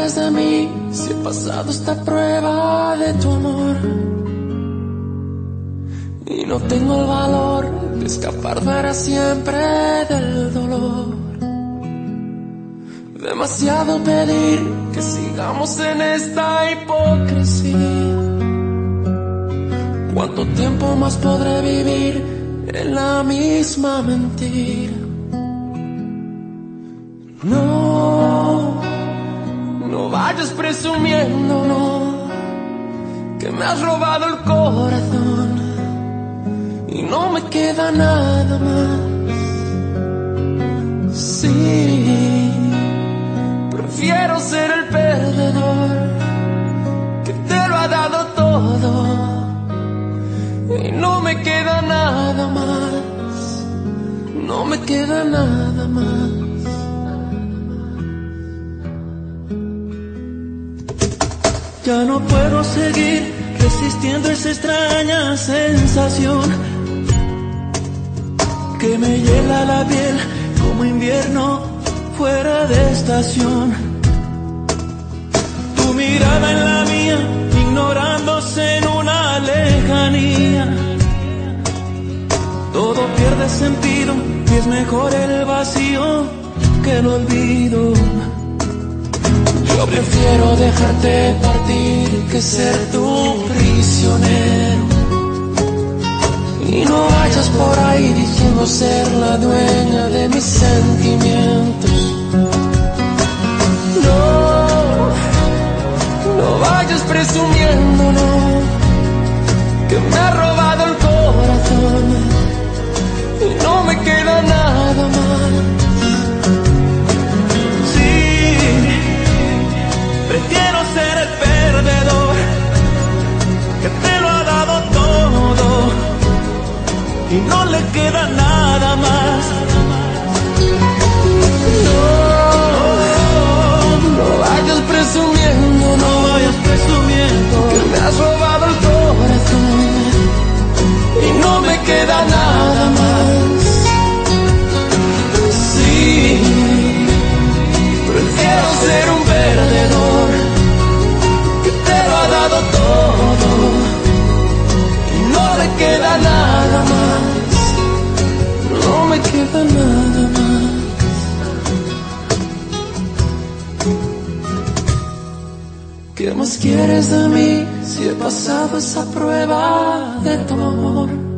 quieres de mí si he pasado esta prueba de tu amor? Y no tengo el valor de escapar para siempre del dolor. Demasiado pedir que sigamos en esta hipocresía. ¿Cuánto tiempo más podré vivir en la misma mentira? No, no vayas presumiendo, no, que me has robado el corazón y no me queda nada más. Sí, prefiero ser el perdedor que te lo ha dado todo y no me queda nada más, no me queda nada más. Ya no puedo seguir resistiendo esa extraña sensación que me hiela la piel como invierno fuera de estación. Tu mirada en la mía, ignorándose en una lejanía. Todo pierde sentido y es mejor el vacío que el olvido. Yo prefiero dejarte partir que ser tu prisionero. Y no vayas por ahí diciendo ser la dueña de mis sentimientos. No, no vayas presumiendo, no, que me ha robado el corazón y no me queda nada más. Prefiero ser el perdedor que te lo ha dado todo y no le queda nada más. No vayas presumiendo, no vayas presumiendo que me has robado el corazón y no me queda nada más. Sí, prefiero ser un perdedor que te lo ha dado todo y no le queda nada más, no me queda nada más. ¿Qué más quieres de mí si he pasado esa prueba de tu amor?